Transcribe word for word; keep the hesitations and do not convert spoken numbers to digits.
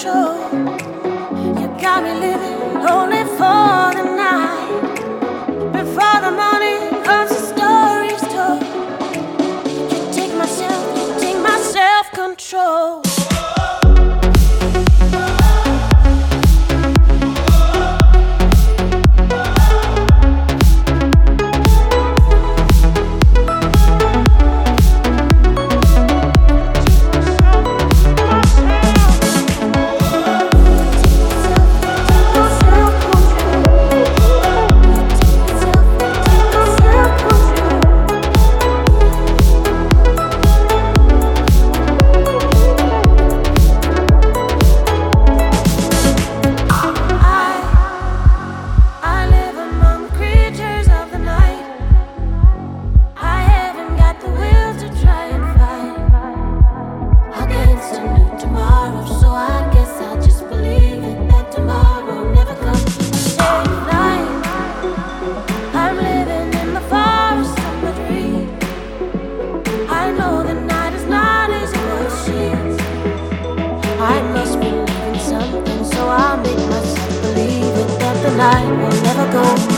control. You got me living only for the night. Before the morning comes, the story's told. You take myself, you take my self-control. I must believe in something, so I'll make myself believe it, that the night will never go.